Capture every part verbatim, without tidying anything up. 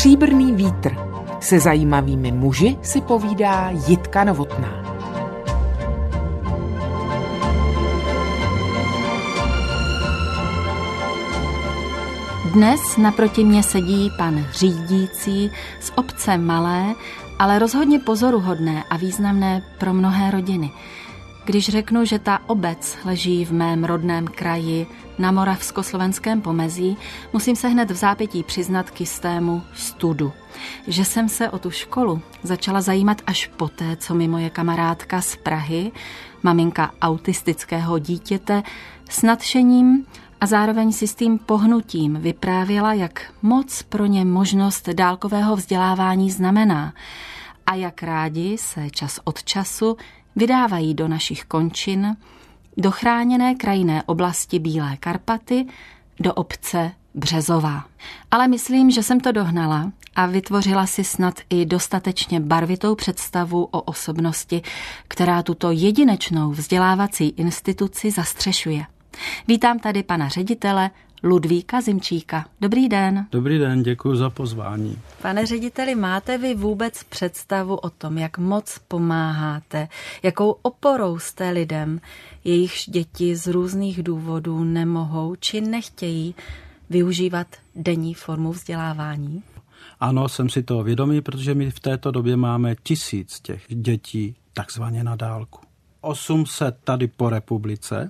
Stříbrný vítr. Se zajímavými muži si povídá Jitka Novotná. Dnes naproti mě sedí pan řídící z obce malé, ale rozhodně pozoruhodné a významné pro mnohé rodiny. Když řeknu, že ta obec leží v mém rodném kraji na moravskoslovenském pomezí, musím se hned v zápětí přiznat k jistému studu. Že jsem se o tu školu začala zajímat až poté, co mi moje kamarádka z Prahy, maminka autistického dítěte, s nadšením a zároveň si s tím pohnutím vyprávěla, jak moc pro ně možnost dálkového vzdělávání znamená a jak rádi se čas od času vydávají do našich končin, do chráněné krajinné oblasti Bílé Karpaty, do obce Březová. Ale myslím, že jsem to dohnala a vytvořila si snad i dostatečně barvitou představu o osobnosti, která tuto jedinečnou vzdělávací instituci zastřešuje. Vítám tady pana ředitele Ludvíka Zimčíka. Dobrý den. Dobrý den, děkuji za pozvání. Pane řediteli, máte vy vůbec představu o tom, jak moc pomáháte, jakou oporou jste lidem, jejichž děti z různých důvodů nemohou či nechtějí využívat denní formu vzdělávání? Ano, jsem si toho vědomý, protože my v této době máme tisíc těch dětí takzvaně na dálku. osm set tady po republice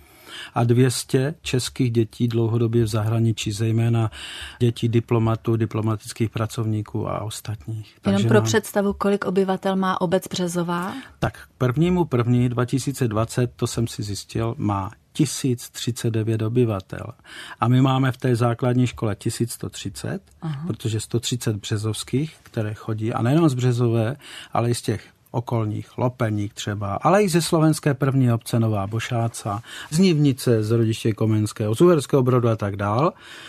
a dvě stě českých dětí dlouhodobě v zahraničí, zejména dětí diplomatů, diplomatických pracovníků a ostatních. Jenom Takže pro mám... představu, kolik obyvatel má obec Březová? Tak k prvnímu první dva tisíce dvacet, to jsem si zjistil, má tisíc třicet devět obyvatel. A my máme v té základní škole tisíc sto třicet, Aha. protože sto třicet březovských, které chodí, a nejenom z Březové, ale i z těch okolních, Lopeník třeba, ale i ze slovenské první obce Nová Bošáca, z Nivnice, z Rodiště Komenského, z Uherského Brodu a tak dál.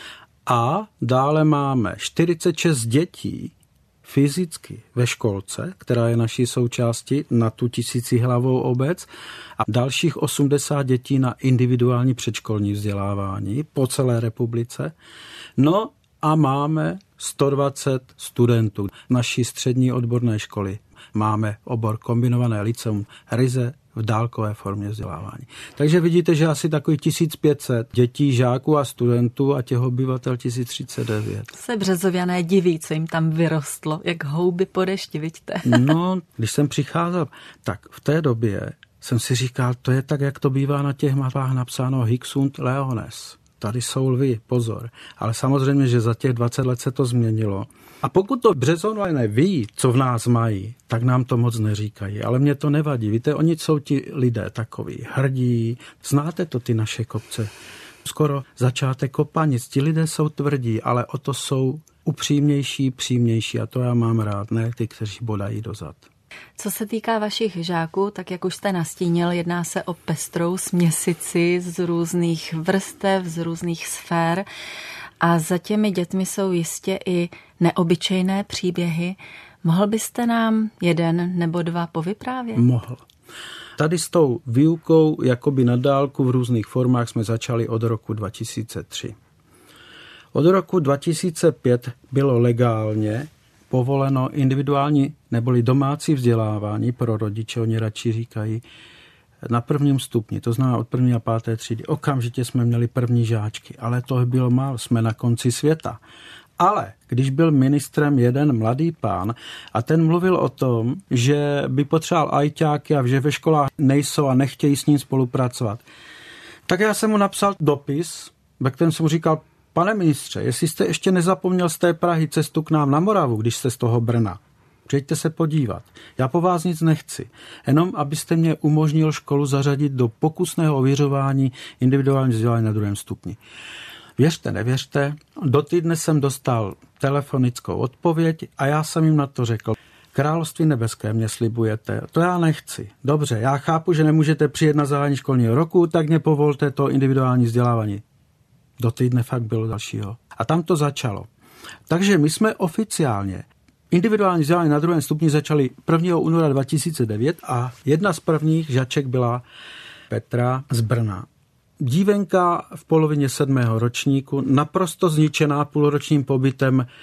A dále máme čtyřicet šest dětí fyzicky ve školce, která je naší součástí na tu tisícihlavou obec, a dalších osmdesát dětí na individuální předškolní vzdělávání po celé republice. No a máme sto dvacet studentů naší střední odborné školy. Máme obor kombinované lyceum ryze v dálkové formě vzdělávání. Takže vidíte, že asi takových tisíc pět set dětí, žáků a studentů a těch obyvatel tisíc třicet devět. Se Březoviané diví, co jim tam vyrostlo, jak houby po dešti, vidíte. No, když jsem přicházel, tak v té době jsem si říkal, to je tak, jak to bývá na těch mapách napsáno Hic sunt leones. Tady jsou lvi, pozor. Ale samozřejmě, že za těch dvacet let se to změnilo. A pokud to Březované ví, co v nás mají, tak nám to moc neříkají. Ale mě to nevadí. Víte, oni jsou ti lidé takový hrdí. Znáte to, ty naše kopce. Skoro začátek kopanic. Ti lidé jsou tvrdí, ale o to jsou upřímnější, přímější. A to já mám rád, ne ty, kteří bodají dozad. Co se týká vašich žáků, tak jak už jste nastínil, jedná se o pestrou směsici z různých vrstev, z různých sfér a za těmi dětmi jsou jistě i neobyčejné příběhy. Mohl byste nám jeden nebo dva povyprávět? Mohl. Tady s tou výukou jakoby na dálku v různých formách jsme začali od roku dva tisíce tři. Od roku dva tisíce pět bylo legálně povoleno individuální neboli domácí vzdělávání pro rodiče, oni radši říkají, na prvním stupni, to znamená od první a páté třídy. Okamžitě jsme měli první žáčky, ale to bylo málo, jsme na konci světa. Ale když byl ministrem jeden mladý pán a ten mluvil o tom, že by potřeboval ajťáky a že ve školách nejsou a nechtějí s ním spolupracovat, tak já jsem mu napsal dopis, ve kterém jsem mu říkal, pane ministře, jestli jste ještě nezapomněl z té Prahy cestu k nám na Moravu, když jste z toho Brna, přijďte se podívat. Já po vás nic nechci, jenom abyste mě umožnil školu zařadit do pokusného ověřování individuální vzdělání na druhém stupni. Věřte, nevěřte, do týdne jsem dostal telefonickou odpověď a já jsem jim na to řekl, Království nebeské mě slibujete, to já nechci. Dobře, já chápu, že nemůžete přijet na zahájení školního roku, tak mě povolte to individuální vzdělávání. Do týdne fakt bylo dalšího. A tam to začalo. Takže my jsme oficiálně individuální vzdělání na druhém stupni začali prvního února dva tisíce devět a jedna z prvních žaček byla Petra z Brna. Dívenka v polovině sedmého ročníku, naprosto zničená půlročním pobytem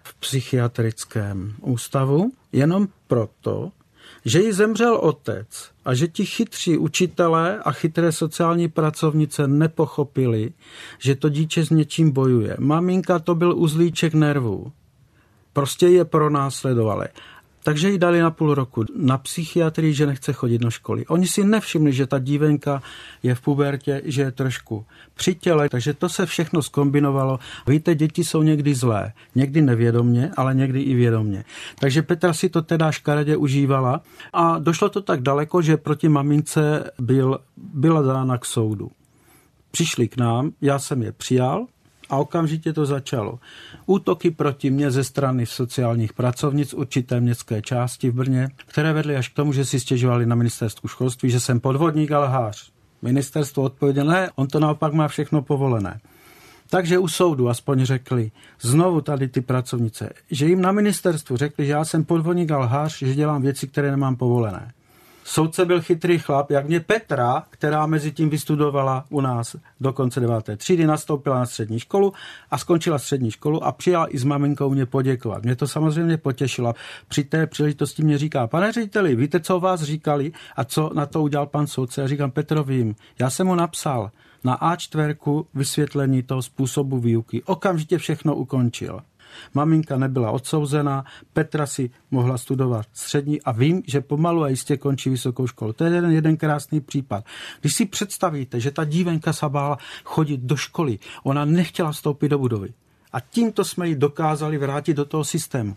v psychiatrickém ústavu jenom proto, že jí zemřel otec a že ti chytří učitelé a chytré sociální pracovnice nepochopili, že to dítě s něčím bojuje. Maminka to byl uzlíček nervů. Prostě je pronásledovali. Takže jí dali na půl roku na psychiatrii, že nechce chodit do školy. Oni si nevšimli, že ta dívenka je v pubertě, že je trošku při těle, takže to se všechno zkombinovalo. Víte, děti jsou někdy zlé, někdy nevědomně, ale někdy i vědomně. Takže Petra si to teda škaredě užívala a došlo to tak daleko, že proti mamince byl, byla dána k soudu. Přišli k nám, já jsem je přijal, a okamžitě to začalo. Útoky proti mně ze strany sociálních pracovnic určité městské části v Brně, které vedly až k tomu, že si stěžovali na ministerstvu školství, že jsem podvodník a lhář. Ministerstvo odpovědělo, ne, on to naopak má všechno povolené. Takže u soudu aspoň řekli, znovu tady ty pracovnice, že jim na ministerstvu řekli, že já jsem podvodník a lhář, že dělám věci, které nemám povolené. Soudce byl chytrý chlap, jak mě Petra, která mezi tím vystudovala u nás do konce deváté třídy, nastoupila na střední školu a skončila střední školu a přijala i s maminkou mě poděkovat. Mě to samozřejmě potěšilo. Při té příležitosti mě říká, pane řediteli, víte, co o vás říkali a co na to udělal pan soudce? Já říkám, Petro, vím, já jsem mu napsal na á čtyři vysvětlení toho způsobu výuky. Okamžitě všechno ukončil. Maminka nebyla odsouzena, Petra si mohla studovat střední a vím, že pomalu a jistě končí vysokou školu. To je jeden, jeden krásný případ. Když si představíte, že ta dívenka se bála chodit do školy, ona nechtěla vstoupit do budovy. A tímto jsme ji dokázali vrátit do toho systému.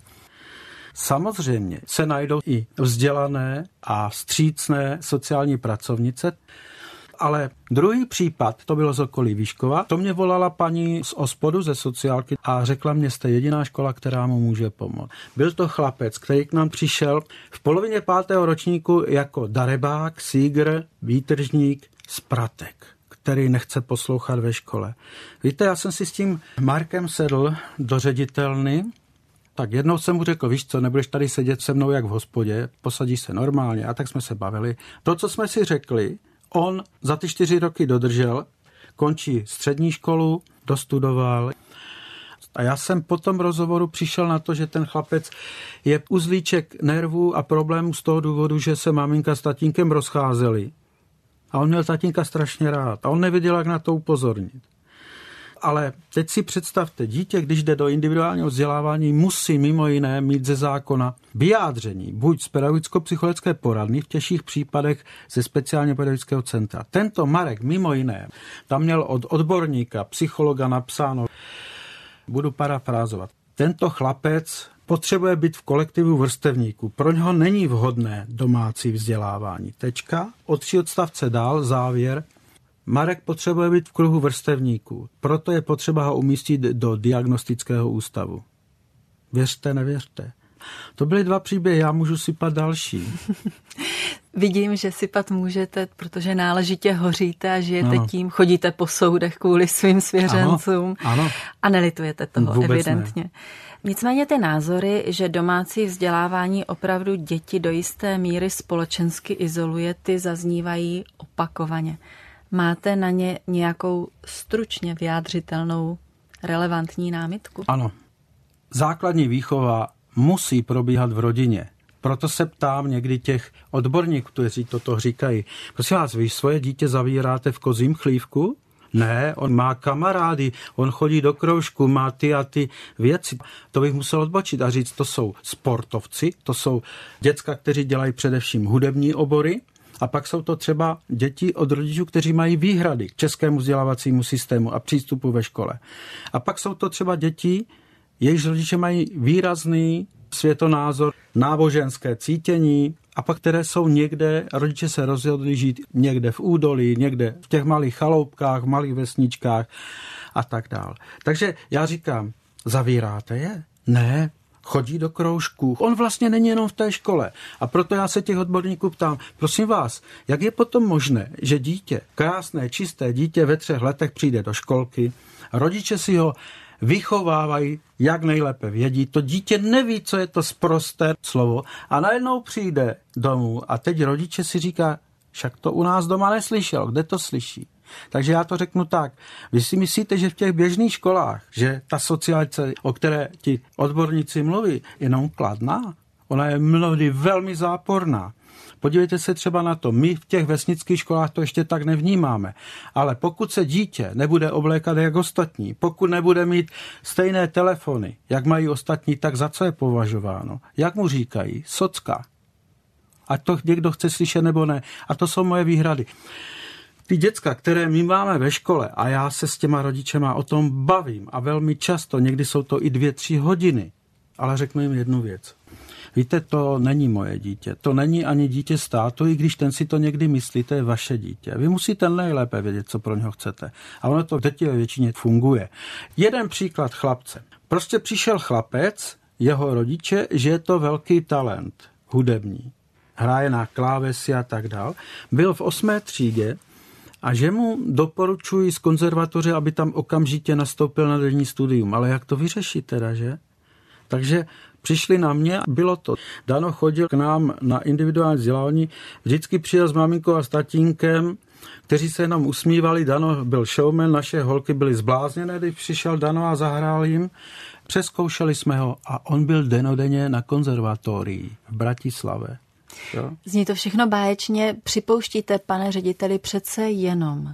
Samozřejmě se najdou i vzdělané a vstřícné sociální pracovnice, ale druhý případ, to bylo z okolí Výškova, to mě volala paní z ospodu, ze sociálky a řekla mě, jste jediná škola, která mu může pomoct. Byl to chlapec, který k nám přišel v polovině pátého ročníku jako darebák, sígr, výtržník z Pratek, který nechce poslouchat ve škole. Víte, já jsem si s tím Markem sedl do ředitelny, tak jednou jsem mu řekl, víš co, nebudeš tady sedět se mnou jak v hospodě, posadíš se normálně a tak jsme se bavili. To, co jsme si řekli, on za ty čtyři roky dodržel, končí střední školu, dostudoval. A já jsem po tom rozhovoru přišel na to, že ten chlapec je uzlíček nervů a problémů z toho důvodu, že se maminka s tatínkem rozcházeli. A on měl tatínka strašně rád. A on nevěděl, jak na to upozornit. Ale teď si představte, dítě, když jde do individuálního vzdělávání, musí mimo jiné mít ze zákona vyjádření, buď z pedagogicko-psychologické poradny, v těžších případech ze speciálně pedagogického centra. Tento Marek mimo jiné tam měl od odborníka, psychologa napsáno, budu parafrázovat, tento chlapec potřebuje být v kolektivu vrstevníků. Pro něho není vhodné domácí vzdělávání. Tečka, od tři odstavce dál, závěr, Marek potřebuje být v kruhu vrstevníků, proto je potřeba ho umístit do diagnostického ústavu. Věřte, nevěřte. To byly dva příběhy, já můžu sypat další. Vidím, že sypat můžete, protože náležitě hoříte a žijete ano. tím, chodíte po soudech kvůli svým svěřencům ano, ano. a nelitujete toho Vůbec evidentně. Ne. Nicméně ty názory, že domácí vzdělávání opravdu děti do jisté míry společensky izoluje, ty zaznívají opakovaně. Máte na ně nějakou stručně vyjádřitelnou relevantní námitku? Ano. Základní výchova musí probíhat v rodině. Proto se ptám někdy těch odborníků, kteří toto říkají. Prosím vás, vy svoje dítě zavíráte v kozím chlívku? Ne, on má kamarády, on chodí do kroužku, má ty a ty věci. To bych musel odbočit a říct, to jsou sportovci, to jsou děcka, kteří dělají především hudební obory, a pak jsou to třeba děti od rodičů, kteří mají výhrady k českému vzdělávacímu systému a přístupu ve škole. A pak jsou to třeba děti, jejichž rodiče mají výrazný světonázor, náboženské cítění a pak které jsou někde, rodiče se rozhodli žít někde v údolí, někde v těch malých chaloupkách, v malých vesničkách a tak dál. Takže já říkám, zavíráte je? Ne, chodí do kroužků. On vlastně není jenom v té škole. A proto já se těch odborníků ptám, prosím vás, jak je potom možné, že dítě, krásné, čisté dítě ve třech letech přijde do školky, rodiče si ho vychovávají, jak nejlépe vědí, to dítě neví, co je to sprosté slovo a najednou přijde domů a teď rodiče si říká, však to u nás doma neslyšel, kde to slyší? Takže já to řeknu tak. Vy si myslíte, že v těch běžných školách, že ta socializace, o které ti odborníci mluví, je jenom kladná? Ona je mnohdy velmi záporná. Podívejte se třeba na to, my v těch vesnických školách to ještě tak nevnímáme, ale pokud se dítě nebude oblékat jak ostatní, pokud nebude mít stejné telefony, jak mají ostatní, tak za co je považováno? Jak mu říkají? Socka. Ať to někdo chce slyšet nebo ne. A to jsou moje výhrady. Ty děcka, které my máme ve škole, a já se s těma rodičema o tom bavím a velmi často, někdy jsou to i dvě, tři hodiny, ale řeknu jim jednu věc. Víte, to není moje dítě, to není ani dítě státu, i když ten si to někdy myslí, to je vaše dítě. Vy musíte nejlépe vědět, co pro něho chcete. A ono to v drtivé většině funguje. Jeden příklad chlapce. Prostě přišel chlapec, jeho rodiče, že je to velký talent hudební. Hraje na klávesi a tak dál. Byl v osmé třídě a že mu doporučuji z konzervatoře, aby tam okamžitě nastoupil na denní studium. Ale jak to vyřešit teda, že? Takže přišli na mě, bylo to. Dano chodil k nám na individuální vzdělání, vždycky přijel s maminkou a s tatínkem, kteří se jenom usmívali. Dano byl showman, naše holky byly zblázněné, když přišel Dano a zahrál jim. Přeskoušeli jsme ho a on byl denodenně na konzervatorii v Bratislavě. Jo? Zní to všechno báječně. Připouštíte, pane řediteli, přece jenom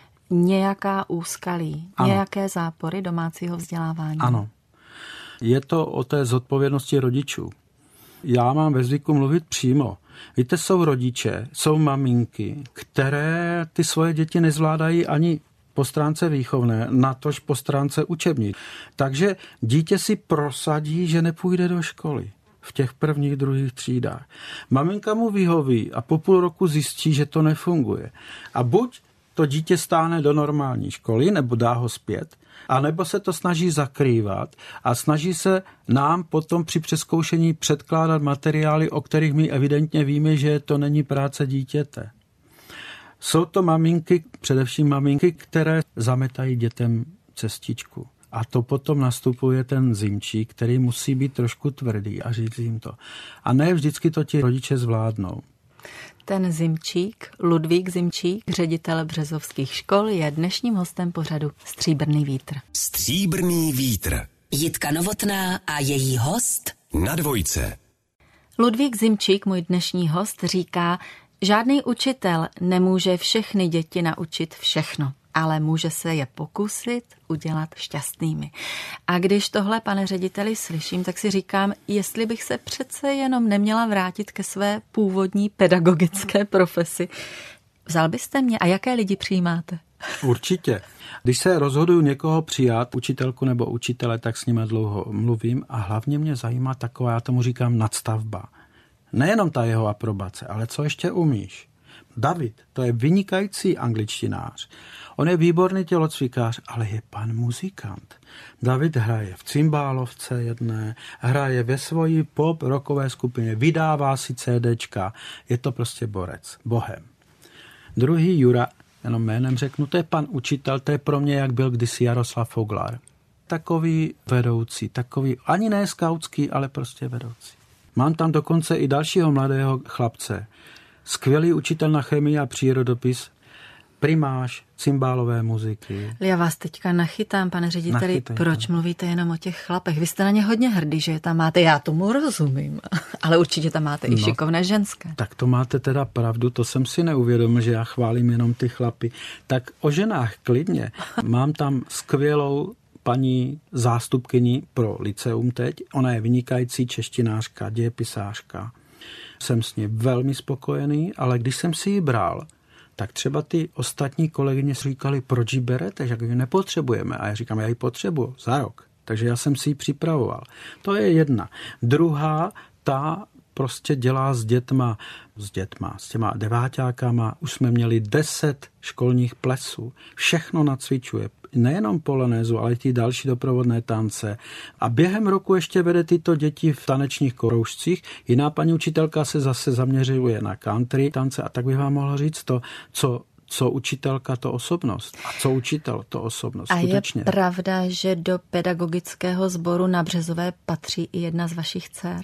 nějaká úskalí, ano. Nějaké zápory domácího vzdělávání? Ano. Je to o té zodpovědnosti rodičů. Já mám ve zvyku mluvit přímo. Víte, jsou rodiče, jsou maminky, které ty svoje děti nezvládají ani po stránce výchovné, natož po stránce učební. Takže dítě si prosadí, že nepůjde do školy v těch prvních, druhých třídách. Maminka mu vyhoví a po půl roku zjistí, že to nefunguje. A buď to dítě stáhne do normální školy, nebo dá ho zpět, a nebo se to snaží zakrývat a snaží se nám potom při přezkoušení předkládat materiály, o kterých my evidentně víme, že to není práce dítěte. Jsou to maminky, především maminky, které zametají dětem cestičku. A to potom nastupuje ten zimčík, který musí být trošku tvrdý a říct jim to. A ne vždycky to ti rodiče zvládnou. Ten Zimčík, Ludvík Zimčík, ředitel březovských škol, je dnešním hostem pořadu Stříbrný vítr. Stříbrný vítr. Jitka Novotná a její host na Dvojce. Ludvík Zimčík, můj dnešní host, říká, žádný učitel nemůže všechny děti naučit všechno, ale může se je pokusit udělat šťastnými. A když tohle, pane řediteli, slyším, tak si říkám, jestli bych se přece jenom neměla vrátit ke své původní pedagogické profesi. Vzal byste mě a jaké lidi přijímáte? Určitě. Když se rozhoduju někoho přijat, učitelku nebo učitele, tak s nimi dlouho mluvím a hlavně mě zajímá taková, já tomu říkám, nadstavba. Nejenom ta jeho aprobace, ale co ještě umíš. David, to je vynikající angličtinář. On je výborný tělocvikář, ale je pan muzikant. David hraje v cymbálovce jedné, hraje ve svojí pop rockové skupině, vydává si CDčka, je to prostě borec, bohem. Druhý Jura, jenom jménem řeknu, to je pan učitel, to je pro mě, jak byl kdysi Jaroslav Foglar. Takový vedoucí, takový, ani ne skautský, ale prostě vedoucí. Mám tam dokonce i dalšího mladého chlapce, skvělý učitel na chemii a přírodopis, primář cymbálové muziky. Já vás teďka nachytám, pane řediteli, Nachytaj proč to. Mluvíte jenom o těch chlapech? Vy jste na ně hodně hrdý, že je tam máte, já tomu rozumím, ale určitě tam máte no, i šikovné ženské. Tak to máte teda pravdu, to jsem si neuvědomil, že já chválím jenom ty chlapy. Tak o ženách klidně. Mám tam skvělou paní zástupkyni pro liceum teď. Ona je vynikající češtinářka, dějepisářka. Jsem s ní velmi spokojený, ale když jsem si ji bral, tak třeba ty ostatní kolegyně říkali, proč ji berete, že ji nepotřebujeme. A já říkám, já ji potřebuji za rok. Takže já jsem si ji připravoval. To je jedna. Druhá, ta prostě dělá s dětma, s dětma, s těma deváťákama. Už jsme měli deset školních plesů. Všechno nacvičuje. Nejenom polonézu, ale i ty další doprovodné tance. A během roku ještě vede tyto děti v tanečních kroužcích. Jiná paní učitelka se zase zaměřuje na country tance a tak bych vám mohla říct to, co co učitelka, to osobnost. A co učitel, to osobnost. A skutečně. Je pravda, že do pedagogického sboru na Březové patří i jedna z vašich dcer?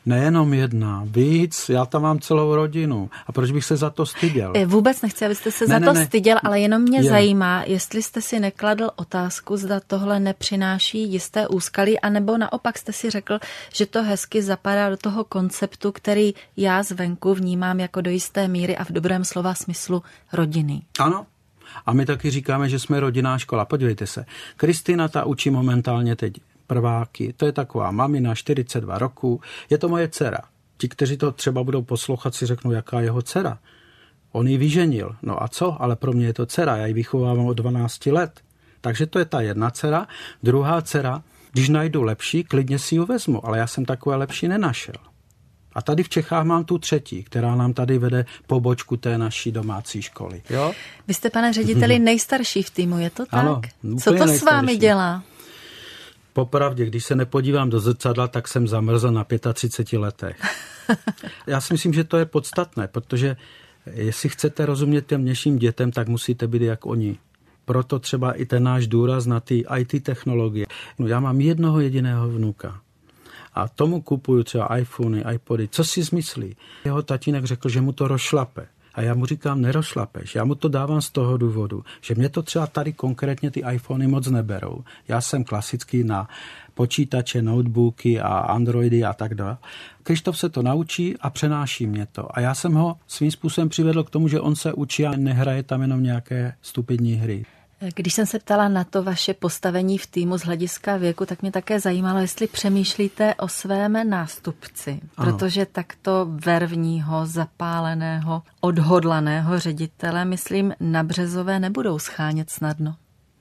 Nejenom jedna, víc, já tam mám celou rodinu. A proč bych se za to styděl? Vůbec nechci, abyste se ne, za ne, to ne. styděl, ale jenom mě Je. zajímá, jestli jste si nekladl otázku, zda tohle nepřináší jisté úskalí, anebo naopak jste si řekl, že to hezky zapadá do toho konceptu, který já zvenku vnímám jako do jisté míry a v dobrém slova smyslu rodiny. Ano. A my taky říkáme, že jsme rodinná škola. Podívejte se, Kristýna ta učí momentálně teď prváky. To je taková mamina, čtyřicet dva roku. Je to moje dcera. Ti, kteří to třeba budou poslouchat, si řeknou, jaká je jeho dcera. On ji vyženil. No a co? Ale pro mě je to dcera. Já ji vychovávám od dvanácti let. Takže to je ta jedna dcera. Druhá dcera, když najdu lepší, klidně si ji vezmu. Ale já jsem takové lepší nenašel. A tady v Čechách mám tu třetí, která nám tady vede pobočku té naší domácí školy. Jo? Vy jste, pane řediteli, nejstarší v týmu, je to tak? Ano, co to s vámi dělá? Popravdě, když se nepodívám do zrcadla, tak jsem zamrzl na třiceti pěti letech. Já si myslím, že to je podstatné, protože jestli chcete rozumět těm dnešním dětem, tak musíte být jak oni. Proto třeba i ten náš důraz na ty í té technologie. No, já mám jednoho jediného vnuka. A tomu kupuju třeba iPhony, iPody. Co si zmyslí? Jeho tatínek řekl, že mu to rozšlape. A já mu říkám, nerozšlapeš. Já mu to dávám z toho důvodu, že mě to třeba tady konkrétně ty iPhony moc neberou. Já jsem klasický na počítače, notebooky a Androidy a tak dále. Krištof se to naučí a přenáší mě to. A já jsem ho svým způsobem přivedl k tomu, že on se učí a nehraje tam jenom nějaké stupidní hry. Když jsem se ptala na to vaše postavení v týmu z hlediska věku, tak mě také zajímalo, jestli přemýšlíte o svém nástupci, ano. Protože takto vervního, zapáleného, odhodlaného ředitele, myslím, na Březové nebudou schánět snadno.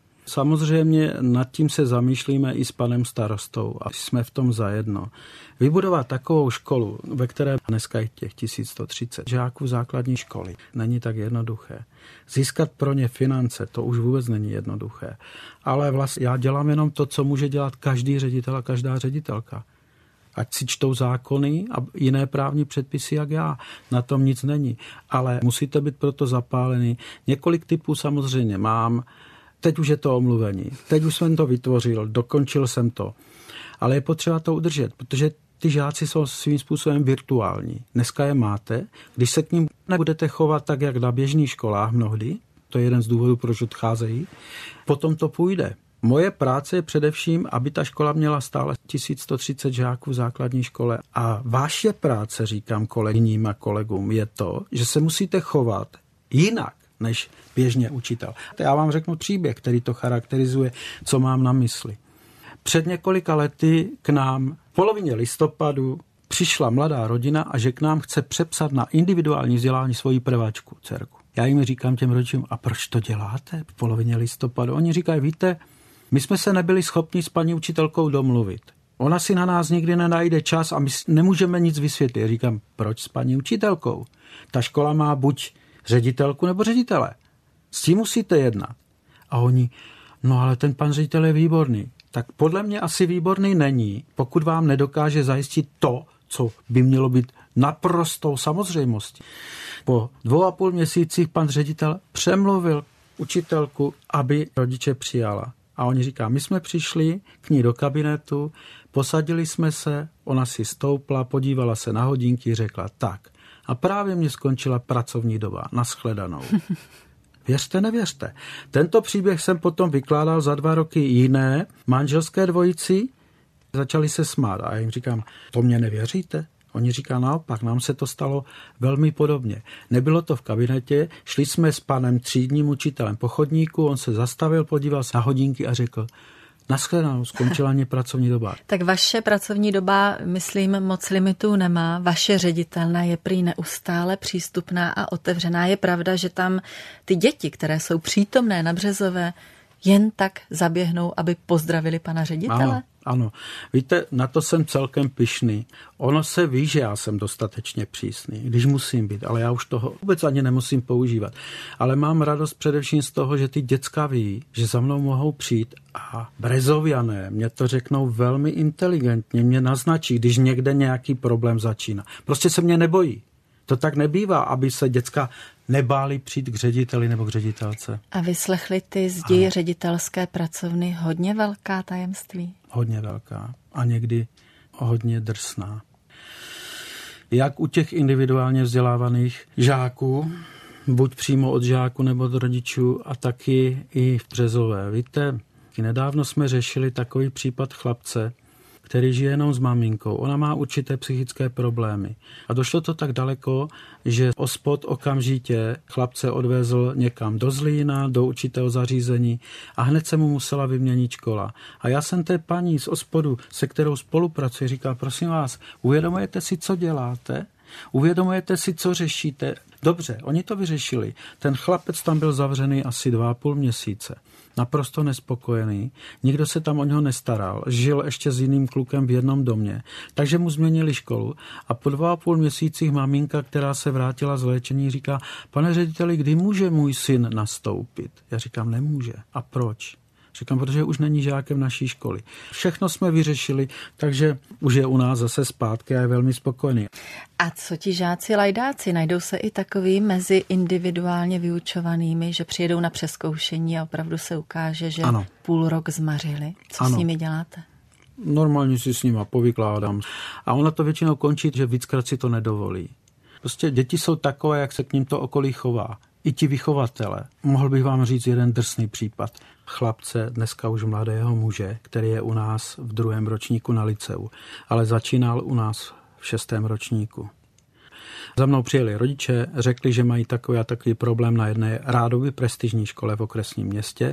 Samozřejmě nad tím se zamýšlíme i s panem starostou a jsme v tom zajedno. Vybudovat takovou školu, ve které dneska je těch tisíc sto třicet žáků základní školy, není tak jednoduché. Získat pro ně finance, to už vůbec není jednoduché. Ale vlastně já dělám jenom to, co může dělat každý ředitel a každá ředitelka. Ať si čtou zákony a jiné právní předpisy, jak já. Na tom nic není. Ale musíte být proto zapálený. Několik typů samozřejmě mám. Teď už je to omluvení. Teď už jsem to vytvořil, dokončil jsem to. Ale je potřeba to udržet, protože ty žáci jsou svým způsobem virtuální. Dneska je máte, když se k ním nebudete chovat tak, jak na běžných školách mnohdy, to je jeden z důvodů, proč odcházejí, potom to půjde. Moje práce je především, aby ta škola měla stále tisíc sto třicet žáků v základní škole. A vaše práce, říkám kolegyním a kolegům, je to, že se musíte chovat jinak než běžně učitel. Já vám řeknu příběh, který to charakterizuje, co mám na mysli. Před několika lety k nám v polovině listopadu přišla mladá rodina a že k nám chce přepsat na individuální vzdělání svoji prváčku, dcerku. Já jim říkám těm rodičům, a proč to děláte v polovině listopadu? Oni říkají, víte, my jsme se nebyli schopni s paní učitelkou domluvit. Ona si na nás nikdy nenajde čas a my nemůžeme nic vysvětlit. Říkám, proč s paní učitelkou? Ta škola má buď ředitelku nebo ředitele. S tím musíte jednat. A oni, no ale ten pan ředitel je výborný. Tak podle mě asi výborný není, pokud vám nedokáže zajistit to, co by mělo být naprostou samozřejmostí. Po dvou a půl měsících pan ředitel přemluvil učitelku, aby rodiče přijala. A oni říká, my jsme přišli k ní do kabinetu, posadili jsme se, ona si stoupla, podívala se na hodinky, řekla tak. A právě mě skončila pracovní doba, nashledanou. Věřte, nevěřte. Tento příběh jsem potom vykládal za dva roky jiné manželské dvojici. Začali se smát a já jim říkám, to mě nevěříte? Oni říká naopak, nám se to stalo velmi podobně. Nebylo to v kabinetě, šli jsme s panem třídním učitelem po chodníku, on se zastavil, podíval se na hodinky a řekl, nashledanou, skončila mě pracovní doba. Tak vaše pracovní doba, myslím, moc limitů nemá. Vaše ředitelna je prý neustále přístupná a otevřená. Je pravda, že tam ty děti, které jsou přítomné na Březové, jen tak zaběhnou, aby pozdravili pana ředitele? Ano, ano. Víte, na to jsem celkem pyšný. Ono se ví, že já jsem dostatečně přísný, když musím být, ale já už toho vůbec ani nemusím používat. Ale mám radost především z toho, že ty děcka ví, že za mnou mohou přijít a Brezoviané mě to řeknou velmi inteligentně, mě naznačí, když někde nějaký problém začíná. Prostě se mě nebojí. To tak nebývá, aby se děcka nebáli přijít k řediteli nebo k ředitelce. A vyslechli ty zdi ano. ředitelské pracovny hodně velká tajemství? Hodně velká a někdy hodně drsná. jak u těch individuálně vzdělávaných žáků, buď přímo od žáků nebo od rodičů, a taky i v Březové. Víte, nedávno jsme řešili takový případ chlapce, který žije jenom s maminkou. Ona má určité psychické problémy. A došlo to tak daleko, že ospod okamžitě chlapce odvezl někam do Zlína, do určitého zařízení a hned se mu musela vyměnit škola. A já jsem té paní z ospodu, se kterou spolupracuji, říkal, prosím vás, uvědomujete si, co děláte? Uvědomujete si, co řešíte? Dobře, oni to vyřešili. Ten chlapec tam byl zavřený asi dva a půl měsíce. Naprosto nespokojený. Nikdo se tam o něho nestaral. Žil ještě s jiným klukem v jednom domě. Takže mu změnili školu a po dva a půl měsících maminka, která se vrátila z léčení, říká, pane řediteli, kdy může můj syn nastoupit? Já říkám, nemůže. A proč? Říkám, protože už není žákem naší školy. Všechno jsme vyřešili, takže už je u nás zase zpátky a je velmi spokojený. A co ti žáci lajdáci? Najdou se i takový mezi individuálně vyučovanými, že přijedou na přezkoušení a opravdu se ukáže, že ano. půl rok zmařili. Co ano. s nimi děláte? Normálně si s nima povykládám. A ona to většinou končí, že víckrát si to nedovolí. Prostě děti jsou takové, jak se k ním to okolí chová. I ti vychovatele. Mohl bych vám říct jeden drsný případ. Chlapce, dneska už mladého muže, který je u nás v druhém ročníku na liceu, ale začínal u nás v šestém ročníku. Za mnou přijeli rodiče, řekli, že mají takový a takový problém na jedné rádoby prestižní škole v okresním městě.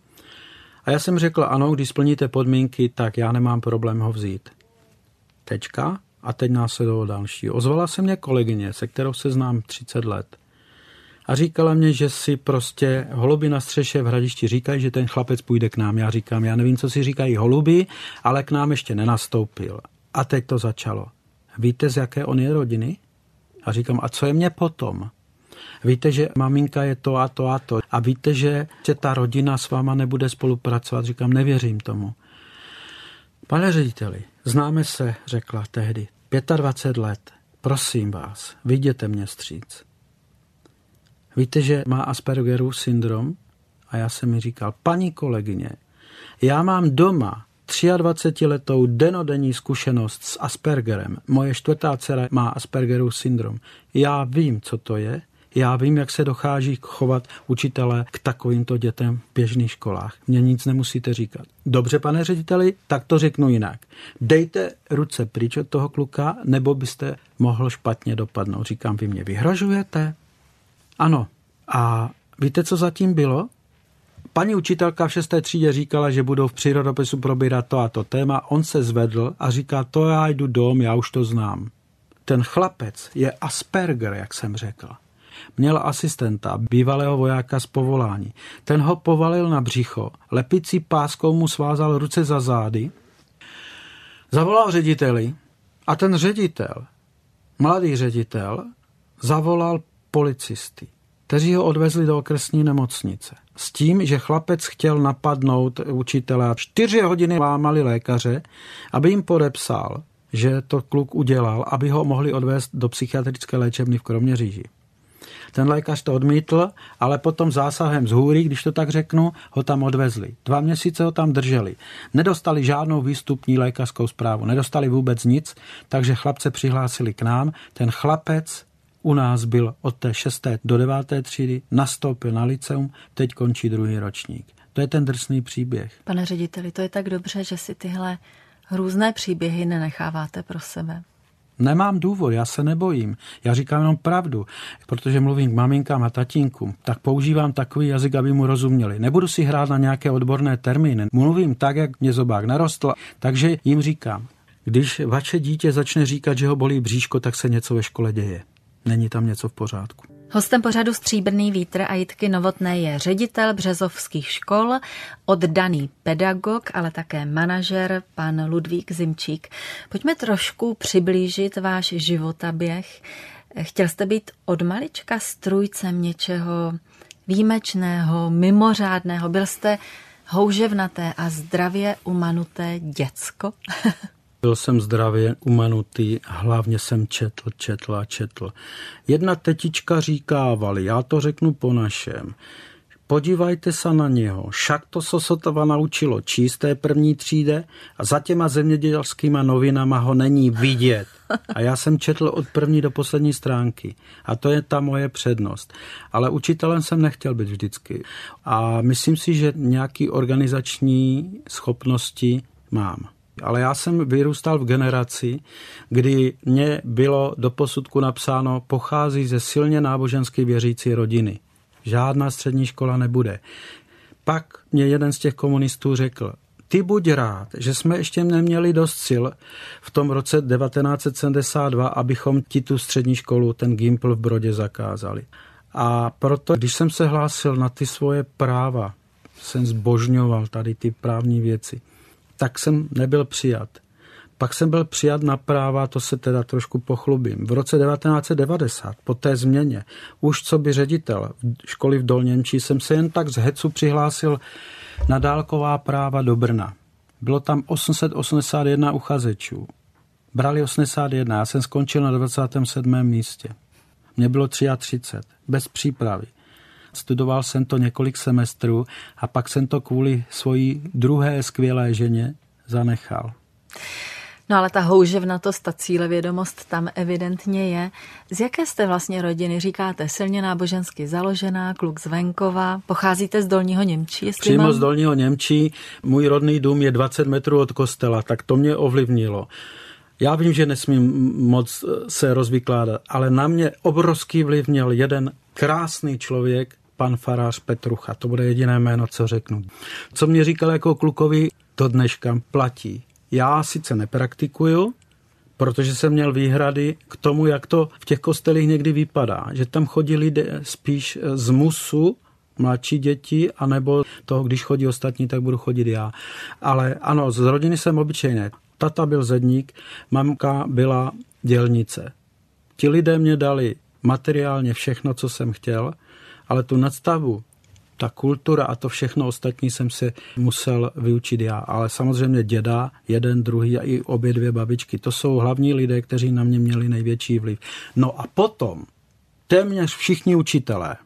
A já jsem řekl, ano, když splníte podmínky, tak já nemám problém ho vzít. Tečka. A teď následovalo další. Ozvala se mě kolegyně, se kterou se znám třicet let. A říkala mě, že si prostě holuby na střeše v Hradišti říkají, že ten chlapec půjde k nám. Já říkám, já nevím, co si říkají holuby, ale k nám ještě nenastoupil. A teď to začalo. Víte, z jaké on je rodiny? A říkám, a co je mě potom? Víte, že maminka je to a to a to. A víte, že ta rodina s váma nebude spolupracovat? Říkám, nevěřím tomu. Pane řediteli, známe se, řekla tehdy, dvacet pět let. Prosím vás, viděte mě vstříc. Víte, že má Aspergerův syndrom? A já jsem mi říkal, paní kolegyně, já mám doma dvacetiletou denodenní zkušenost s Aspergerem. Moje čtvrtá dcera má Aspergerův syndrom. Já vím, co to je. Já vím, jak se dochází chovat učitelé k takovýmto dětem v běžných školách. Mně nic nemusíte říkat. Dobře, pane řediteli, tak to řeknu jinak. Dejte ruce pryč od toho kluka, nebo byste mohl špatně dopadnout. Říkám, vy mě vyhrožujete? Ano. A víte, co zatím bylo? Paní učitelka v šesté třídě říkala, že budou v přírodopisu probírat to a to téma. On se zvedl a říká, to já jdu dom, já už to znám. Ten chlapec je Asperger, jak jsem řekl. Měl asistenta, bývalého vojáka z povolání. Ten ho povalil na břicho, lepicí páskou mu svázal ruce za zády, zavolal řediteli a ten ředitel, mladý ředitel, zavolal policisty, kteří ho odvezli do okresní nemocnice. S tím, že chlapec chtěl napadnout učitele. Čtyři hodiny lámali lékaře, aby jim podepsal, že to kluk udělal, aby ho mohli odvést do psychiatrické léčebny v Kroměříži. Ten lékař to odmítl, ale potom zásahem z hůry, když to tak řeknu, ho tam odvezli. Dva měsíce ho tam drželi. Nedostali žádnou výstupní lékařskou zprávu, nedostali vůbec nic, takže chlapce přihlásili k nám. Ten chlapec u nás byl od té šesté do deváté třídy, nastoupil na liceum, teď končí druhý ročník. To je ten drsný příběh. Pane řediteli, to je tak dobře, že si tyhle různé příběhy nenecháváte pro sebe. Nemám důvod, já se nebojím. Já říkám jenom pravdu, protože mluvím k maminkám a tatínkům, tak používám takový jazyk, aby mu rozuměli. Nebudu si hrát na nějaké odborné termíny. Mluvím tak, jak mě zobák narostl, takže jim říkám, když vaše dítě začne říkat, že ho bolí bříško, tak se něco ve škole děje. Není tam něco v pořádku. Hostem pořadu Stříbrný vítr a Jitky Novotné je ředitel březovských škol, oddaný pedagog, ale také manažer, pan Ludvík Zimčík. Pojďme trošku přiblížit váš životaběh. Chtěl jste být od malička strůjcem něčeho výjimečného, mimořádného. Byl jste houževnaté a zdravě umanuté děcko? Byl jsem zdravě umanutý, hlavně jsem četl, četl a četl. Jedna tetička říkávala, já to řeknu po našem, podívajte se na něho, však to se sotva naučilo číst té první tříde a za těma zemědělskýma novinama ho není vidět. A já jsem četl od první do poslední stránky a to je ta moje přednost. Ale učitelem jsem nechtěl být vždycky. A myslím si, že nějaký organizační schopnosti mám. Ale já jsem vyrůstal v generaci, kdy mě bylo do posudku napsáno, pochází ze silně nábožensky věřící rodiny. Žádná střední škola nebude. Pak mě jeden z těch komunistů řekl, ty buď rád, že jsme ještě neměli dost sil v tom roce devatenáct set sedmdesát dva, abychom ti tu střední školu, ten Gimpl v Brodě zakázali. A proto, když jsem se hlásil na ty svoje práva, jsem zbožňoval tady ty právní věci, tak jsem nebyl přijat. Pak jsem byl přijat na práva, to se teda trošku pochlubím. V roce devatenáct set devadesát, po té změně, už co by ředitel školy v Dolněmči, jsem se jen tak z hecu přihlásil na dálková práva do Brna. Bylo tam osm set osmdesát jedna uchazečů. Brali osmdesát jedna, já jsem skončil na dvacátém sedmém místě. Mně bylo třicet tři, bez přípravy. Studoval jsem to několik semestrů a pak jsem to kvůli svojí druhé skvělé ženě zanechal. No ale ta houževnatost, ta cílevědomost tam evidentně je. Z jaké jste vlastně rodiny? Říkáte silně nábožensky založená, kluk z venkova, pocházíte z Dolního Němčí? Přímo mám... z Dolního Němčí, můj rodný dům je dvacet metrů od kostela, tak to mě ovlivnilo. Já vím, že nesmím moc se rozvykládat, ale na mě obrovský vliv měl jeden krásný člověk, pan farář Petrucha. To bude jediné jméno, co řeknu. Co mě říkal jako klukovi, to dneška platí. Já sice nepraktikuju, protože jsem měl výhrady k tomu, jak to v těch kostelích někdy vypadá. Že tam chodí lidé spíš z musu, mladší děti, anebo toho, když chodí ostatní, tak budu chodit já. Ale ano, z rodiny jsem obyčejný. Tata byl zedník, mamka byla dělnice. Ti lidé mě dali materiálně všechno, co jsem chtěl, ale tu nadstavu, ta kultura a to všechno ostatní jsem se musel vyučit já. Ale samozřejmě děda, jeden, druhý a i obě dvě babičky. To jsou hlavní lidé, kteří na mě měli největší vliv. No a potom téměř všichni učitelé.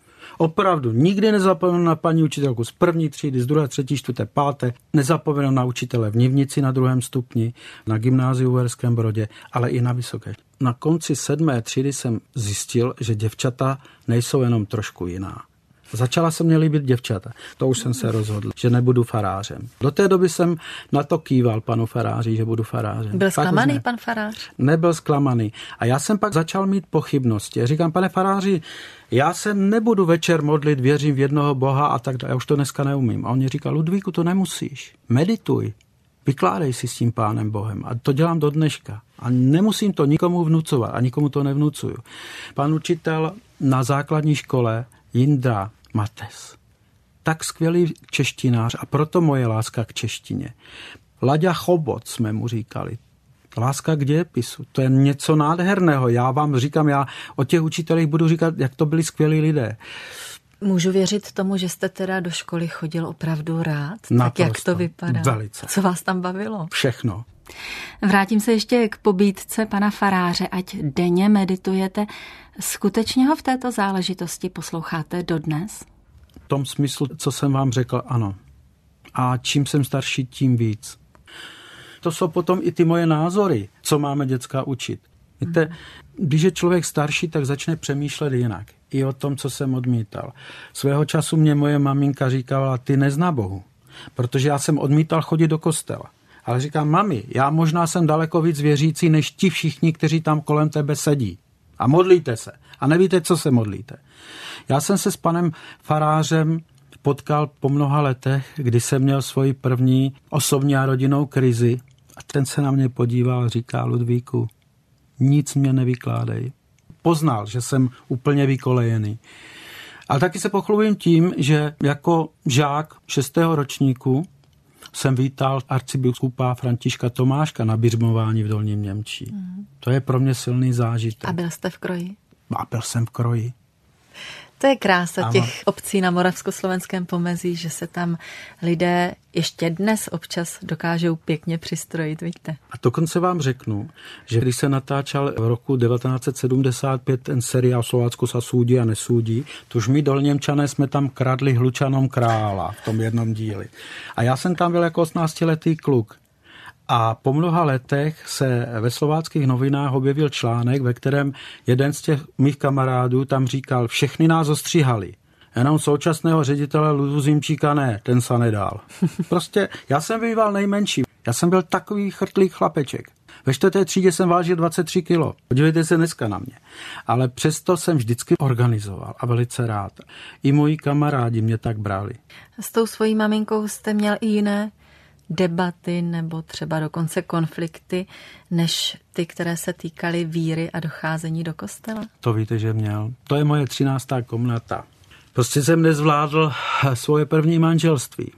Opravdu nikdy nezapomenu na paní učitelku z první třídy, z druhé, třetí, čtvrté, páté. Nezapomenu na učitele v Nivnici na druhém stupni, na gymnáziu v Uherském Brodě, ale i na vysoké. Na konci sedmé třídy jsem zjistil, že děvčata nejsou jenom trošku jiná. Začala se mě líbit děvčata. To už jsem se rozhodl, že nebudu farářem. Do té doby jsem na to kýval panu faráři, že budu farářem. Byl zklamaný pan farář? Nebyl zklamaný. A já jsem pak začal mít pochybnosti. Já říkám, pane faráři, já se nebudu večer modlit, věřím v jednoho Boha a tak dále. Já už to dneska neumím. A on mě říkal, Ludvíku, to nemusíš. Medituj. Vykládej si s tím pánem Bohem. A to dělám do dneška. A nemusím to nikomu vnucovat. A nikomu to nevnucuju. Pan učitel na základní škole Jindra Mates. Tak skvělý češtinář a proto moje láska k češtině. Laďa Chobot jsme mu říkali. Láska k dějepisu. To je něco nádherného. Já vám říkám, já o těch učitelích budu říkat, jak to byli skvělí lidé. Můžu věřit tomu, že jste teda do školy chodil opravdu rád? Naprosto. Tak jak to vypadá? Velice. Co vás tam bavilo? Všechno. Vrátím se ještě k pobídce pana faráře, ať denně meditujete. Skutečně ho v této záležitosti posloucháte dodnes? V tom smyslu, co jsem vám řekl, ano. A čím jsem starší, tím víc. To jsou potom i ty moje názory, co máme děcka učit. Víte, mm. když je člověk starší, tak začne přemýšlet jinak. I o tom, co jsem odmítal. Svého času mě moje maminka říkala, ty nezná Bohu. Protože já jsem odmítal chodit do kostela. Ale říkám, mami, já možná jsem daleko víc věřící, než ti všichni, kteří tam kolem tebe sedí. A modlíte se. A nevíte, co se modlíte. Já jsem se s panem farářem potkal po mnoha letech, kdy jsem měl svoji první osobní a rodinnou krizi. A ten se na mě podíval a říká, Ludvíku, nic mě nevykládej. Poznal, že jsem úplně vykolejený. Ale taky se pochlubím tím, že jako žák šestého ročníku jsem vítal arcibiskupa Františka Tomáška na biřmování v Dolním Němčí. Mm. To je pro mě silný zážitek. A byl jste v kroji? A byl jsem v kroji. To je krása ano. těch obcí na Moravskoslovenském pomezí, že se tam lidé ještě dnes občas dokážou pěkně přistrojit, vidíte. A dokonce vám řeknu, že když se natáčel v roku devatenáct set sedmdesát pět ten seriál Slovácko sa súdi a nesúdi, tož my Dolněmčané jsme tam kradli Hlučanom krála v tom jednom díli. A já jsem tam byl jako osmnáctiletý kluk. A po mnoha letech se ve slováckých novinách objevil článek, ve kterém jeden z těch mých kamarádů tam říkal, všechny nás ostříhali. Jenom současného ředitele Ludvu Zimčíka ne, ten se nedal. Prostě já jsem býval nejmenší. Já jsem byl takový chrtlý chlapeček. Ve čtvrté třídě jsem vážil dvacet tři kilo. Podívejte se dneska na mě. Ale přesto jsem vždycky organizoval a velice rád. I moji kamarádi mě tak brali. S tou svojí maminkou jste měl i jiné debaty nebo třeba dokonce konflikty, než ty, které se týkaly víry a docházení do kostela? To víte, že měl. To je moje třináctá komnata. Prostě jsem nezvládl svoje první manželství.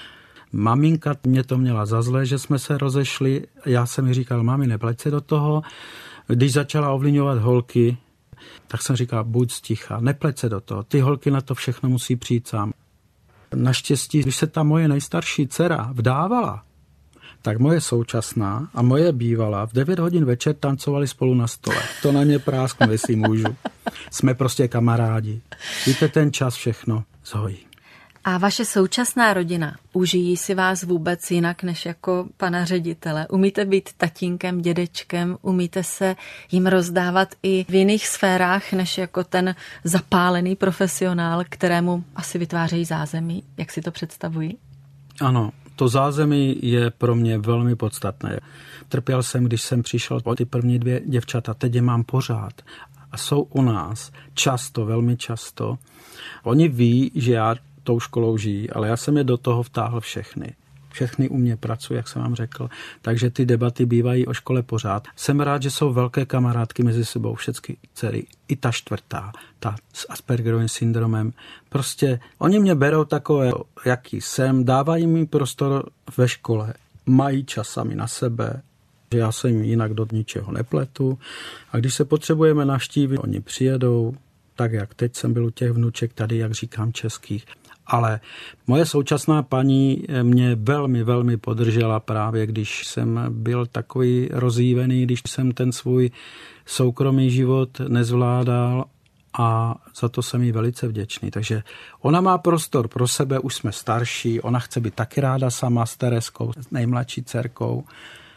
Maminka mě to měla za zlé, že jsme se rozešli. Já jsem jí říkal, mami, nepleť se do toho. Když začala ovlivňovat holky, tak jsem říkal, buď sticha, nepleť se do toho. Ty holky na to všechno musí přijít sám. Naštěstí, když se ta moje nejstarší dcera vdávala, tak moje současná a moje bývalá v devět hodin večer tancovali spolu na stole. To na mě prásknu, jestli můžu. Jsme prostě kamarádi. Víte, ten čas všechno zhojí. A vaše současná rodina, užijí si vás vůbec jinak než jako pana ředitele? Umíte být tatínkem, dědečkem? Umíte se jim rozdávat i v jiných sférách než jako ten zapálený profesionál, kterému asi vytvářejí zázemí? Jak si to představují? Ano, to zázemí je pro mě velmi podstatné. Trpěl jsem, když jsem přišel o ty první dvě děvčata, teď je mám pořád. A jsou u nás často, velmi často. Oni ví, že já tou školou žijí, ale já jsem je do toho vtáhl všechny. Všechny u mě pracují, jak jsem vám řekl, takže ty debaty bývají o škole pořád. Jsem rád, že jsou velké kamarádky mezi sebou, všechny dcery, i ta čtvrtá, ta s Aspergerovým syndromem. Prostě oni mě berou takové, jaký jsem, dávají mi prostor ve škole, mají čas sami na sebe, že já se jim jinak do ničeho nepletu. A když se potřebujeme navštívit, oni přijedou, tak jak teď jsem byl u těch vnuček tady, jak říkám, českých. Ale moje současná paní mě velmi, velmi podržela právě, když jsem byl takový rozjívený, když jsem ten svůj soukromý život nezvládal a za to jsem jí velice vděčný. Takže ona má prostor pro sebe, už jsme starší, ona chce být taky ráda sama s Tereskou, s nejmladší dcerkou.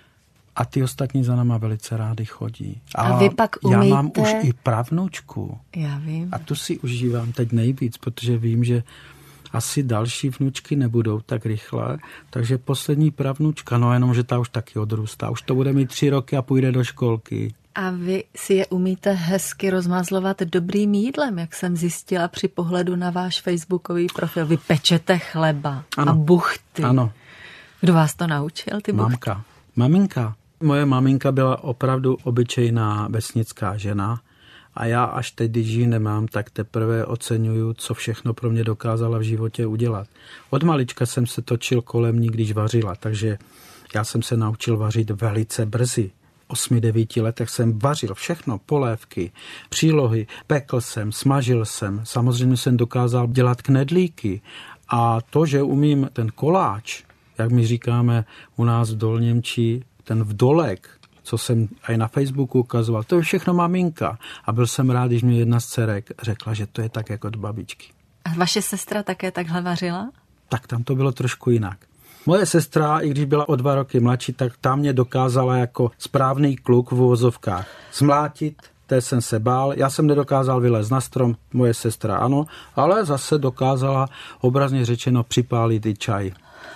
A ty ostatní za náma velice rádi chodí. A, a vy pak umíte... Já mám už i pravnučku. Já vím. A tu si užívám teď nejvíc, protože vím, že asi další vnučky nebudou tak rychle. Takže poslední pravnučka, no jenom, že ta už taky odrůstá. Už to bude mít tři roky a půjde do školky. A vy si je umíte hezky rozmazlovat dobrým jídlem, jak jsem zjistila při pohledu na váš facebookový profil. Vy pečete chleba ano. a buchty. Ano. Kdo vás to naučil, ty buchty? Mamka. Maminka. Moje maminka byla opravdu obyčejná vesnická žena a já až teď, když ji nemám, tak teprve oceňuju, co všechno pro mě dokázala v životě udělat. Od malička jsem se točil kolem ní, když vařila, takže já jsem se naučil vařit velice brzy. V osmi, devíti letech jsem vařil všechno, polévky, přílohy, pekl jsem, smažil jsem, samozřejmě jsem dokázal dělat knedlíky a to, že umím ten koláč, jak my říkáme u nás v Dolněmči, ten vdolek, co jsem aj na Facebooku ukazoval, to je všechno maminka. A byl jsem rád, když mě jedna z dcerek řekla, že to je tak jako od babičky. A vaše sestra také takhle vařila? Tak tam to bylo trošku jinak. Moje sestra, i když byla o dva roky mladší, tak tam mě dokázala jako správný kluk v uvozovkách zmlátit, té jsem se bál. Já jsem nedokázal vylézt na strom, moje sestra ano, ale zase dokázala obrazně řečeno připálit i čaj.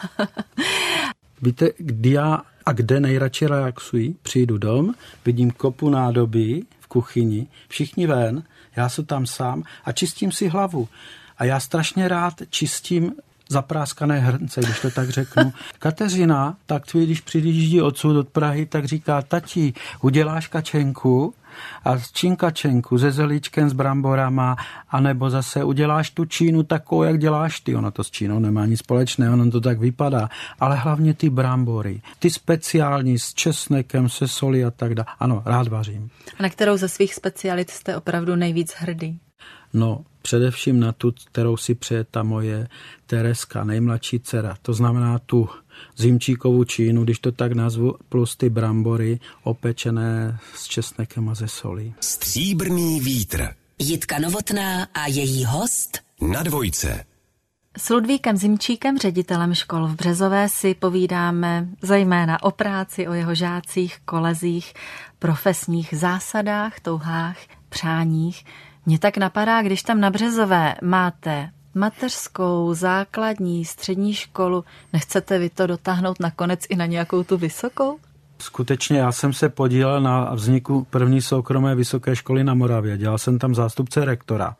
Víte, kdy já a kde nejradši relaxuji? Přijdu dom, vidím kopu nádobí v kuchyni, všichni ven, já jsem tam sám a čistím si hlavu. A já strašně rád čistím zapráskané hrnce, když to tak řeknu. Kateřina, tak tvůj, když přijíždí odsud od Prahy, tak říká, tati, uděláš kačenku? A s čím kačenku? Se zelíčkem, s bramborama, anebo zase uděláš tu čínu takovou, jak děláš ty. Ono to s čínou nemá nic společného, ono to tak vypadá. Ale hlavně ty brambory, ty speciální s česnekem, se solí a tak dále. Ano, rád vařím. A na kterou ze svých specialit jste opravdu nejvíc hrdý? No, Především na tu, kterou si přeje ta moje Tereska, nejmladší dcera. To znamená tu zimčíkovou čínu, když to tak nazvu, plus ty brambory opečené s česnekem a ze solí. Stříbrný vítr. Jitka Novotná a její host Na dvojce. S Ludvíkem Zimčíkem, ředitelem škol v Březové, si povídáme zejména o práci, o jeho žácích, kolezích, profesních zásadách, touhách, přáních. Mně tak napadá, když tam na Březové máte mateřskou, základní, střední školu, nechcete vy to dotáhnout nakonec i na nějakou tu vysokou? Skutečně já jsem se podílel na vzniku první soukromé vysoké školy na Moravě. Dělal jsem tam zástupce rektora.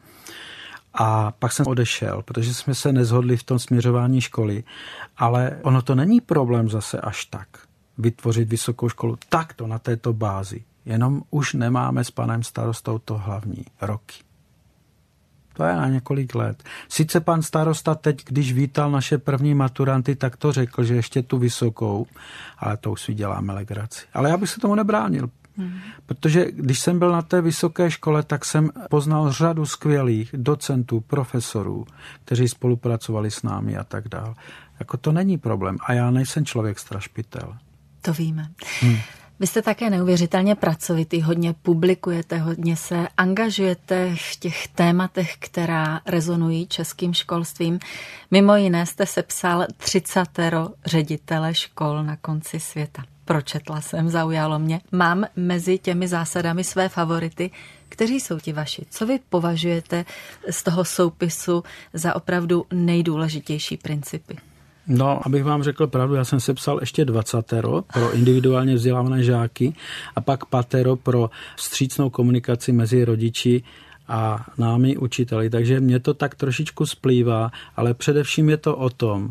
A pak jsem odešel, protože jsme se nezhodli v tom směřování školy. Ale ono to není problém zase až tak vytvořit vysokou školu takto na této bázi. Jenom už nemáme s panem starostou to hlavní roky. To je na několik let. Sice pan starosta teď, když vítal naše první maturanty, tak to řekl, že ještě tu vysokou, ale to už si děláme legraci. Ale já bych se tomu nebránil. Hmm. Protože když jsem byl na té vysoké škole, tak jsem poznal řadu skvělých docentů, profesorů, kteří spolupracovali s námi a tak dál. Jako to není problém. A já nejsem člověk strašpitel. To víme. Hmm. Vy jste také neuvěřitelně pracovitý, hodně publikujete, hodně se angažujete v těch tématech, která rezonují českým školstvím. Mimo jiné jste sepsal třicatero ředitele škol na konci světa. Pročetla jsem, zaujalo mě. Mám mezi těmi zásadami své favority. Kteří jsou ti vaši? Co vy považujete z toho soupisu za opravdu nejdůležitější principy? No, abych vám řekl pravdu, já jsem sepsal ještě dvacatero pro individuálně vzdělávané žáky a pak patero pro vstřícnou komunikaci mezi rodiči a námi učiteli. Takže mě to tak trošičku splývá, ale především je to o tom,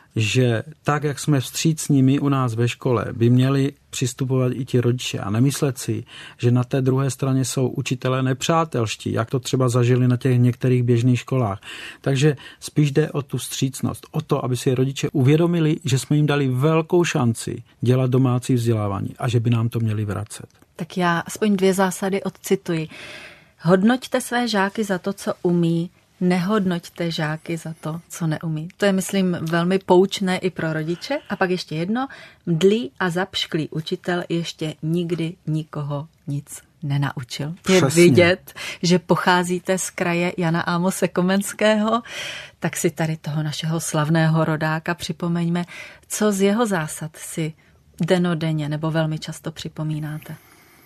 že tak, jak jsme vstřícní my u nás ve škole, by měli přistupovat i ti rodiče a nemyslet si, že na té druhé straně jsou učitelé nepřátelští, jak to třeba zažili na těch některých běžných školách. Takže spíš jde o tu vstřícnost, o to, aby si rodiče uvědomili, že jsme jim dali velkou šanci dělat domácí vzdělávání a že by nám to měli vracet. Tak já aspoň dvě zásady odcituji. Hodnoťte své žáky za to, co umí, nehodnoťte žáky za to, co neumí. To je, myslím, velmi poučné i pro rodiče. A pak ještě jedno, mdlý a zapšklý učitel ještě nikdy nikoho nic nenaučil. Je Přesně. vidět, že pocházíte z kraje Jana Amose Komenského, tak si tady toho našeho slavného rodáka připomeňme, co z jeho zásad si denodenně nebo velmi často připomínáte.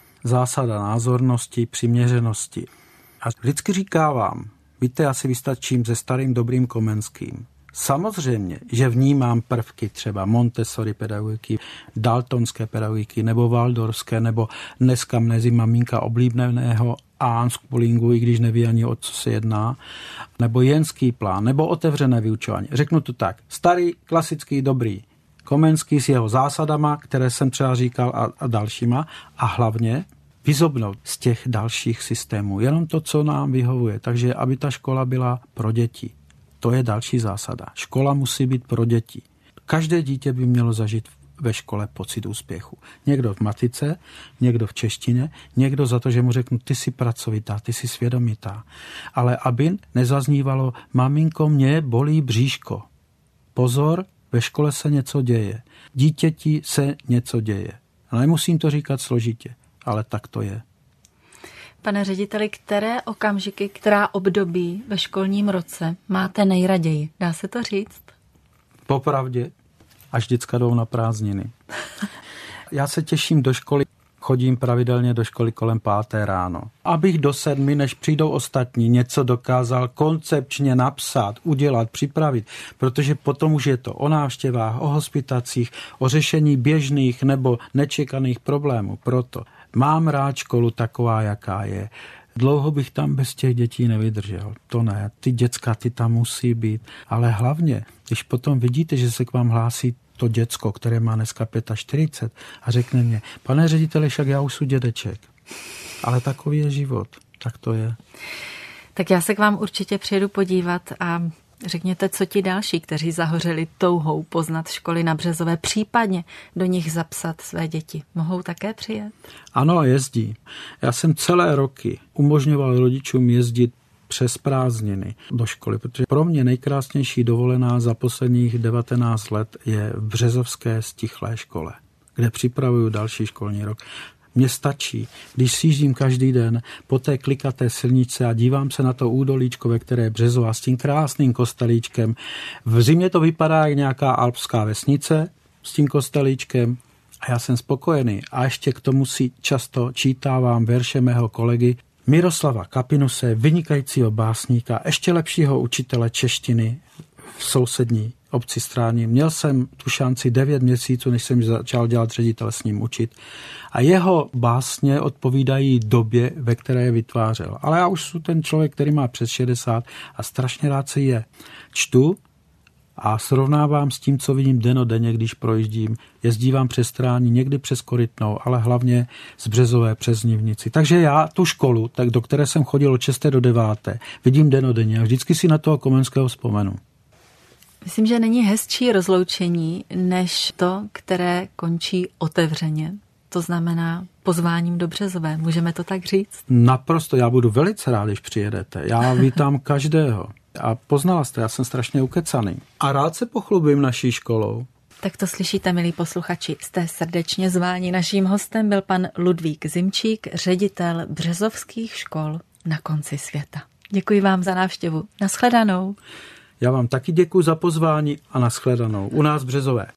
Zásada názornosti, přiměřenosti. A vždycky říkávám, víte, já si vystačím se starým dobrým Komenským. Samozřejmě, že vnímám prvky třeba Montessori pedagogiky, daltonské pedagogiky nebo waldorfské, nebo dneska mezi maminka oblíbeného unschoolingu, i když neví ani o co se jedná, nebo jenský plán, nebo otevřené vyučování. Řeknu to tak, starý, klasický, dobrý Komenský s jeho zásadama, které jsem třeba říkal a, a dalšíma, a hlavně vyzobnout z těch dalších systémů jenom to, co nám vyhovuje. Takže aby ta škola byla pro děti. To je další zásada. Škola musí být pro děti. Každé dítě by mělo zažít ve škole pocit úspěchu. Někdo v matice, někdo v češtině, někdo za to, že mu řeknu, ty jsi pracovitá, ty jsi svědomitá. Ale aby nezaznívalo, maminko, mě bolí bříško. Pozor, ve škole se něco děje. Dítěti se něco děje. A nemusím to říkat složitě, ale tak to je. Pane řediteli, které okamžiky, která období ve školním roce máte nejraději? Dá se to říct? Popravdě, až děcka jdou na prázdniny. Já se těším do školy, chodím pravidelně do školy kolem páté ráno. Abych do sedmi, než přijdou ostatní, něco dokázal koncepčně napsat, udělat, připravit, protože potom už je to o návštěvách, o hospitacích, o řešení běžných nebo nečekaných problémů. Proto mám rád školu taková, jaká je. Dlouho bych tam bez těch dětí nevydržel. To ne, ty děcka, ty tam musí být. Ale hlavně, když potom vidíte, že se k vám hlásí to děcko, které má dneska čtyřicet pět a řekne mě, pane řediteli, však já už jsem dědeček. Ale takový je život. Tak to je. Tak já se k vám určitě přijedu podívat a řekněte, co ti další, kteří zahořeli touhou poznat školy na Březové, případně do nich zapsat své děti. Mohou také přijet? Ano, jezdí. Já jsem celé roky umožňoval rodičům jezdit přes prázdniny do školy, protože pro mě nejkrásnější dovolená za posledních devatenáct let je v březovské stichlé škole, kde připravuju další školní rok. Mně stačí, když sjíždím každý den po té klikaté silnici a dívám se na to údolíčko, ve které je Březová s tím krásným kostelíčkem. V zimě to vypadá jak nějaká alpská vesnice s tím kostelíčkem a já jsem spokojený. A ještě k tomu si často čítávám verše mého kolegy Miroslava Kapinuse, vynikajícího básníka, ještě lepšího učitele češtiny v sousední obci Stráni. Měl jsem tu šanci devět měsíců, než jsem začal dělat ředitele s ním učit. A jeho básně odpovídají době, ve které je vytvářel. Ale já už jsem ten člověk, který má přes šedesát a strašně rád si je čtu a srovnávám s tím, co vidím denodenně, když projíždím. Jezdívám přes Stráni, někdy přes Korytnou, ale hlavně z Březové přes Nivnici. Takže já tu školu, tak do které jsem chodil od šesté do deváté, vidím denodenně a vždycky si na toho Komenského vzpomenu. Myslím, že není hezčí rozloučení, než to, které končí otevřeně. To znamená pozváním do Březové. Můžeme to tak říct? Naprosto, já budu velice rád, když přijedete. Já vítám každého. A poznala jste, já jsem strašně ukecaný. A rád se pochlubím naší školou. Tak to slyšíte, milí posluchači. Jste srdečně zváni. Naším hostem byl pan Ludvík Zimčík, ředitel březovských škol na konci světa. Děkuji vám za návštěvu. Nashledanou. Já vám taky děkuji za pozvání a nashledanou u nás v Březové.